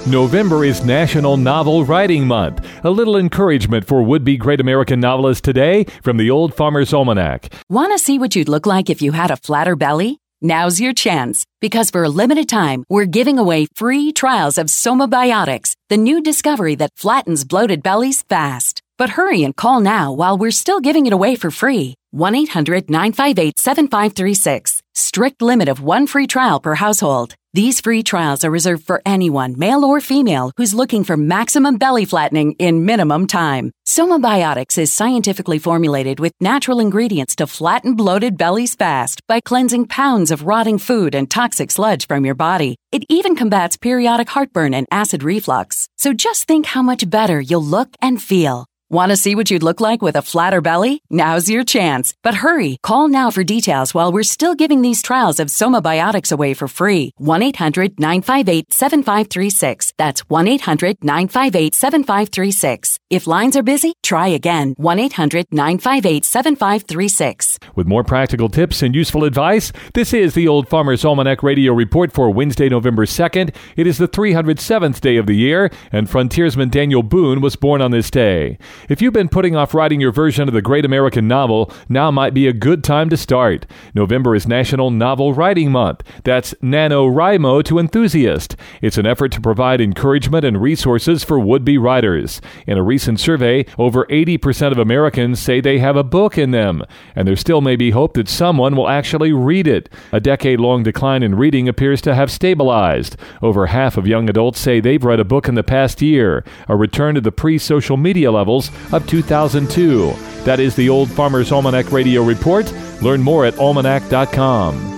November is National Novel Writing Month. A little encouragement for would-be great American novelists today from the Old Farmer's Almanac. Want to see what you'd look like if you had a flatter belly? Now's your chance, because for a limited time, we're giving away free trials of Somabiotics, the new discovery that flattens bloated bellies fast. But hurry and call now while we're still giving it away for free. 1-800-958-7536. Strict limit of one free trial per household. These free trials are reserved for anyone, male or female, who's looking for maximum belly flattening in minimum time. Somabiotics is scientifically formulated with natural ingredients to flatten bloated bellies fast by cleansing pounds of rotting food and toxic sludge from your body. It even combats periodic heartburn and acid reflux. So just think how much better you'll look and feel. Want to see what you'd look like with a flatter belly? Now's your chance. But hurry, call now for details while we're still giving these trials of Somabiotics away for free. 1-800-958-7536. That's 1-800-958-7536. If lines are busy, try again. 1-800-958-7536. With more practical tips and useful advice, this is the Old Farmer's Almanac Radio Report for Wednesday, November 2nd. It is the 307th day of the year, and frontiersman Daniel Boone was born on this day. If you've been putting off writing your version of the great American novel, now might be a good time to start. November is National Novel Writing Month. That's NaNoWriMo to enthusiast. It's an effort to provide encouragement and resources for would-be writers. In a recent survey, over 80% of Americans say they have a book in them, and there still may be hope that someone will actually read it. A decade-long decline in reading appears to have stabilized. Over half of young adults say they've read a book in the past year, a return to the pre-social media levels of 2002. That is the Old Farmer's Almanac Radio Report. Learn more at almanac.com.